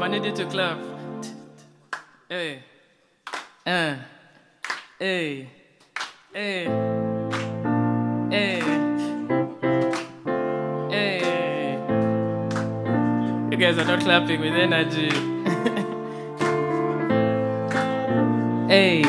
I need you to clap. Hey. Hey. Hey. Hey. Hey. You guys are not clapping with energy. Hey.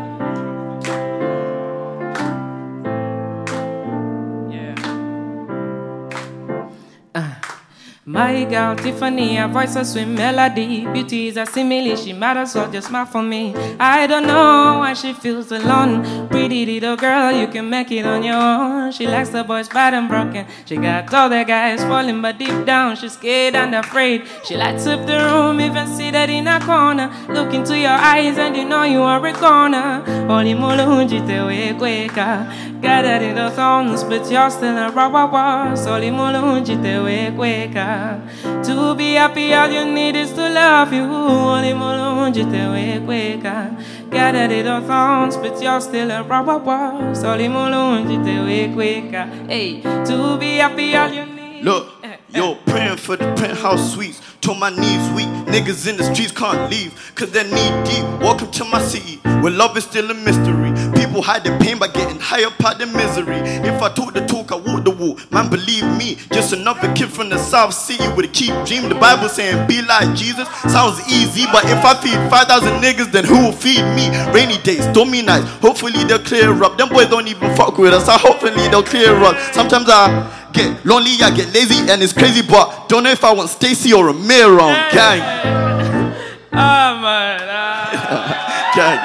My girl Tiffany, her voice a sweet melody. Beauty is a simile, she might as well just smile for me. I don't know why she feels alone. Pretty little girl, you can make it on your own. She likes the boys bad and broken. She got all the guys falling, but deep down she's scared and afraid. She lights up the room, even seated in a corner. Look into your eyes and you know you are a corner. Holy mulunji te we kweka. Gathered in the thorns, but you're still a raw. Holy mulunji te we kweka. To be happy, all you need is to love you. Holy mulunji te we kweka. Gathered in the thorns, but you're still a raw. Holy mulunji te we kweka. Hey, to be happy, all you need. Look, yo, praying for the penthouse suites. Till my knees weak, niggas in the streets can't leave, cause they're knee deep. Welcome to my city, where love is still a mystery. People hide their pain by getting high up out the misery. If I talk the talk, I walk the walk. Man, believe me, just another kid from the South City with a keep dream. The Bible saying be like Jesus, sounds easy, but if I feed 5,000 niggas, then who will feed me? Rainy days, stormy nights, hopefully they'll clear up. Them boys don't even fuck with us, so hopefully they'll clear up. Sometimes I get lonely, I get lazy, and it's crazy, but don't know if I want Stacy or Amir on. Gang. Oh man. Gang.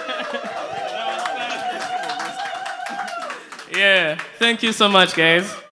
Yeah, thank you so much, guys.